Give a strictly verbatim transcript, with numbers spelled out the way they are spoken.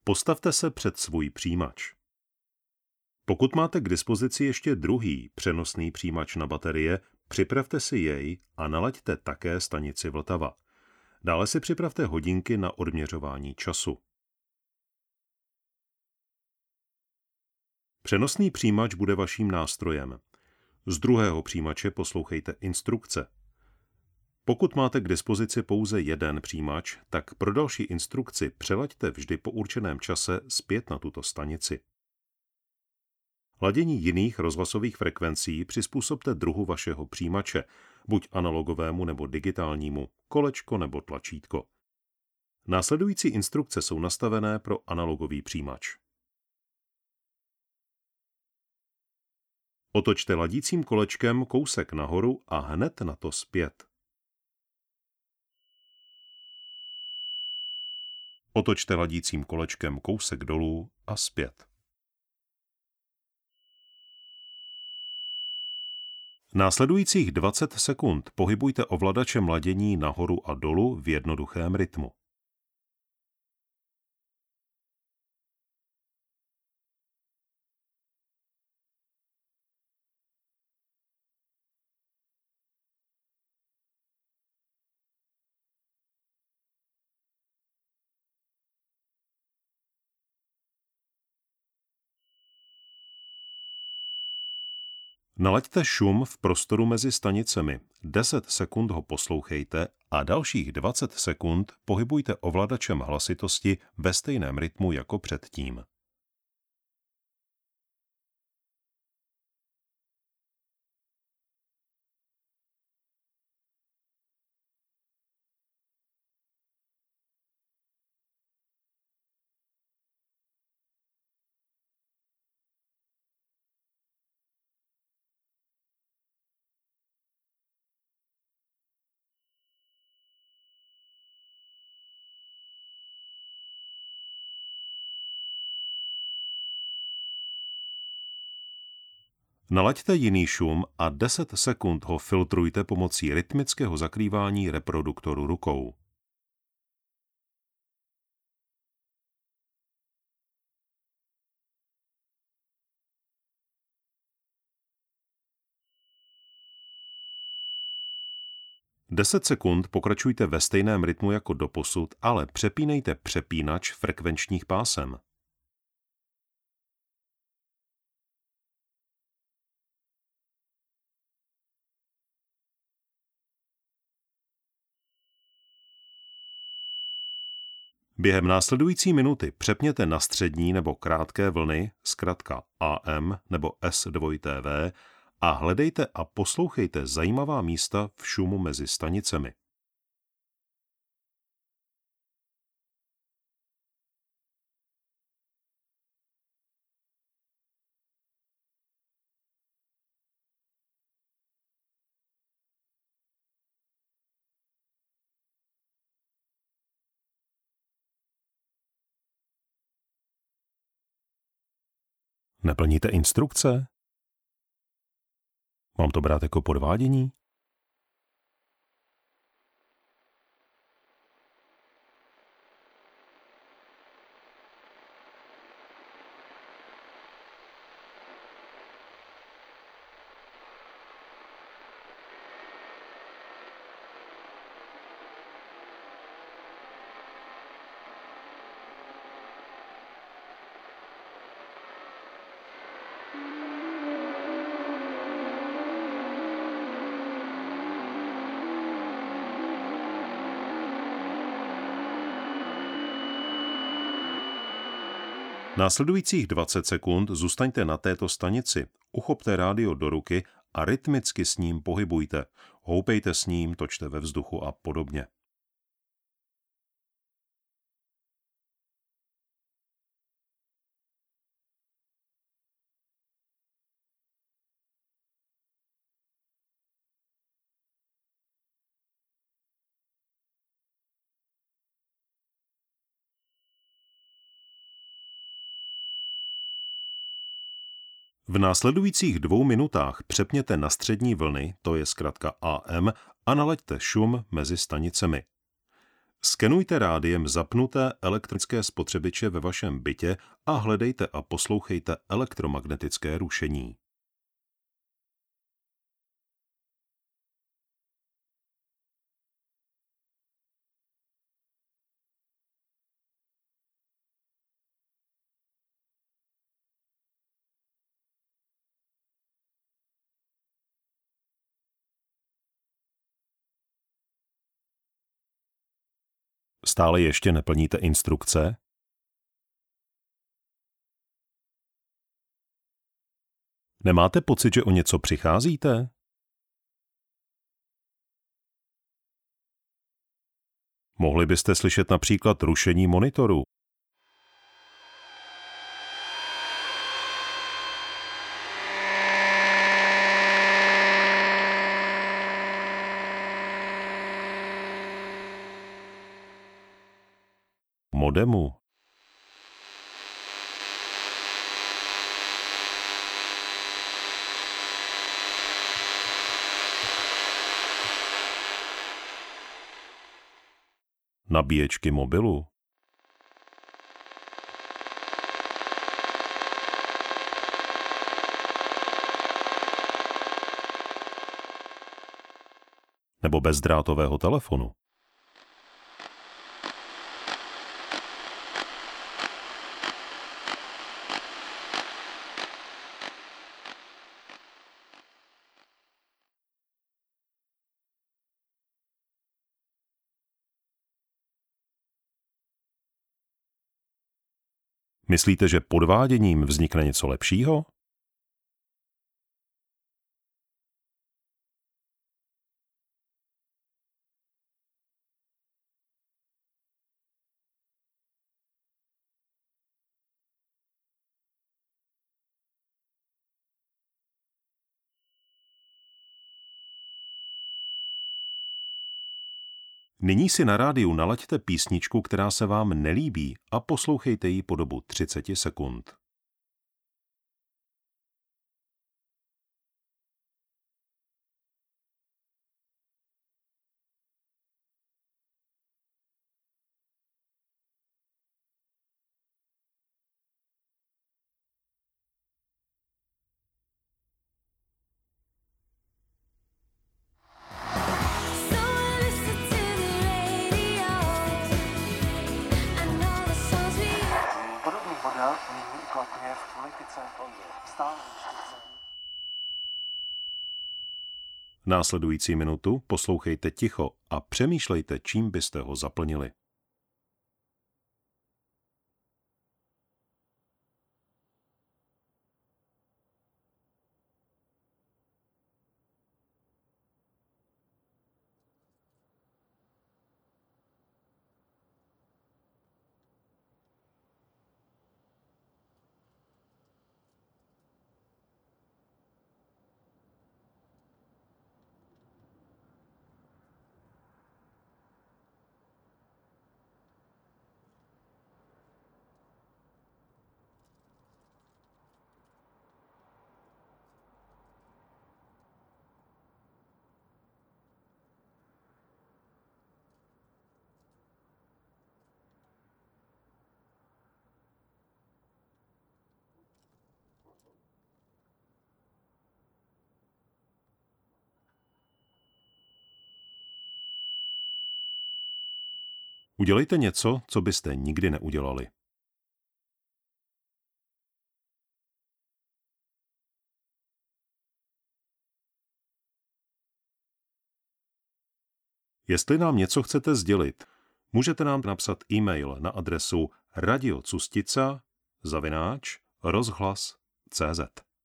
Postavte se před svůj přijímač. Pokud máte k dispozici ještě druhý přenosný přijímač na baterie, připravte si jej a nalaďte také stanici Vltava. Dále si připravte hodinky na odměřování času. Přenosný přijímač bude vaším nástrojem. Z druhého přijímače poslouchejte instrukce. Pokud máte k dispozici pouze jeden přijímač, tak pro další instrukci přelaďte vždy po určeném čase zpět na tuto stanici. Ladění jiných rozhlasových frekvencí přizpůsobte druhu vašeho přijímače, buď analogovému nebo digitálnímu, kolečko nebo tlačítko. Následující instrukce jsou nastavené pro analogový přijímač. Otočte ladícím kolečkem kousek nahoru a hned na to zpět. Otočte ladícím kolečkem kousek dolů a zpět. Následujících dvacet sekund pohybujte ovladačem ladění nahoru a dolů v jednoduchém rytmu. Nalaďte šum v prostoru mezi stanicemi, deset sekund ho poslouchejte a dalších dvacet sekund pohybujte ovladačem hlasitosti ve stejném rytmu jako předtím. Nalaďte jiný šum a deset sekund ho filtrujte pomocí rytmického zakrývání reproduktoru rukou. deset sekund pokračujte ve stejném rytmu jako doposud, ale přepínejte přepínač frekvenčních pásem. Během následující minuty přepněte na střední nebo krátké vlny, zkratka A M nebo S dva T V, a hledejte a poslouchejte zajímavá místa v šumu mezi stanicemi. Neplníte instrukce? Mám to brát jako podvádění? Následujících dvacet sekund zůstaňte na této stanici, uchopte rádio do ruky a rytmicky s ním pohybujte, houpejte s ním, točte ve vzduchu a podobně. V následujících dvou minutách přepněte na střední vlny, to je zkratka A M, a nalaďte šum mezi stanicemi. Skenujte rádiem zapnuté elektrické spotřebiče ve vašem bytě a hledejte a poslouchejte elektromagnetické rušení. Stále ještě neplníte instrukce? Nemáte pocit, že o něco přicházíte? Mohli byste slyšet například rušení monitoru. Modemu. Nabíječky mobilu. Nebo bezdrátového telefonu. Myslíte, že podváděním vznikne něco lepšího? Nyní si na rádiu nalaďte písničku, která se vám nelíbí, a poslouchejte ji po dobu třicet sekund. Následující minutu poslouchejte ticho a přemýšlejte, čím byste ho zaplnili. Udělejte něco, co byste nikdy neudělali. Jestli nám něco chcete sdělit, můžete nám napsat e-mail na adresu radiocustica zavináč rozhlas tečka cz.